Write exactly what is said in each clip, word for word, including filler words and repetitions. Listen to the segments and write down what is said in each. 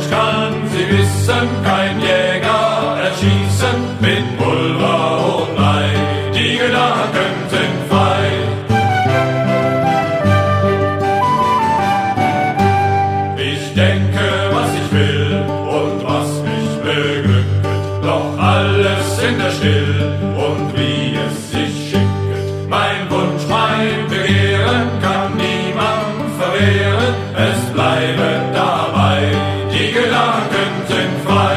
Mensch kann sie wissen, kein Jäger erschießen mit Pulver und Blei. Die Gedanken sind frei. Ich denke, was ich will und was mich beglücket, doch alles in der Still und wie es sich schicket. Mein Wunsch, mein Begehren kann niemand verwehren, es bleibe dabei, die Gedanken sind frei.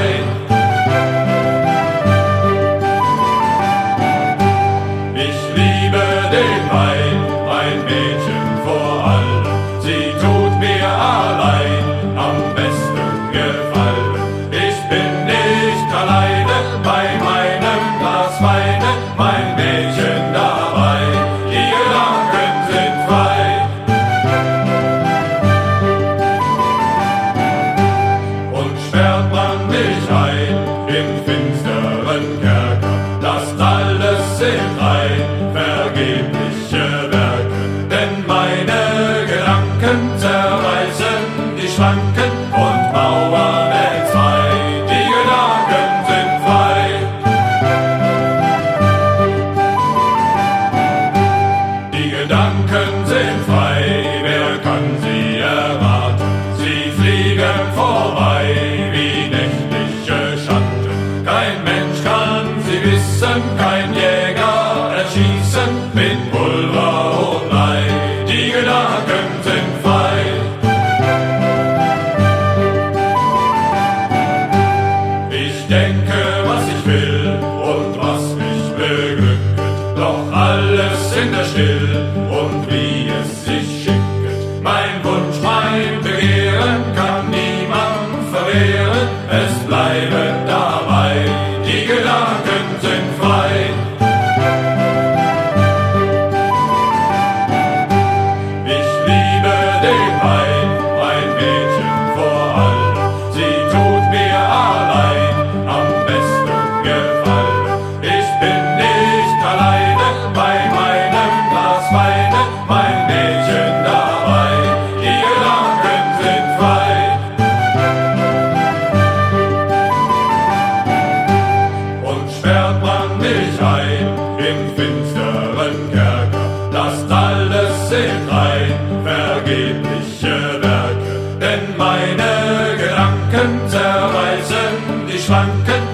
Ich liebe den Wein, ein Mädchen vor allem, sie tut mir allein am besten gefallen. Ich bin nicht alleine bei meinem Glas Weine, mein Mädchen dabei, die Gedanken sind frei. Und sperrt man mich ein im finsteren Kerker, das alles sind rein vergebliche Werke, denn meine Gedanken zerreißen die Schranken und Mauern entzwei. Die Gedanken sind frei. Die Gedanken sind frei, wer kann sie erraten? Sie fliegen vorbei wie nächtliche Schatten. Kein Mensch kann sie wissen, kein Jäger erschießen mit Pulver und Blei. Die Gedanken sind frei. Ich denke, was ich will und was mich beglücket, doch alles in der Still und wie es sich schicket. Mein Wunsch, mein Begehren kann niemand verwehren, es bleibe dabei, die Gedanken sind frei. Ich liebe den Wein, mein Mädchen vor allem, sie tut mir allein am besten gefallen. Ich bin nicht alleine bei meinem Glas Weine, mein Mädchen dabei, die Gedanken sind frei. Und sperrt man mich ein im finsteren Kerker, das alles sind rein vergebliche Werke, denn meine Gedanken zerreißen die Schranken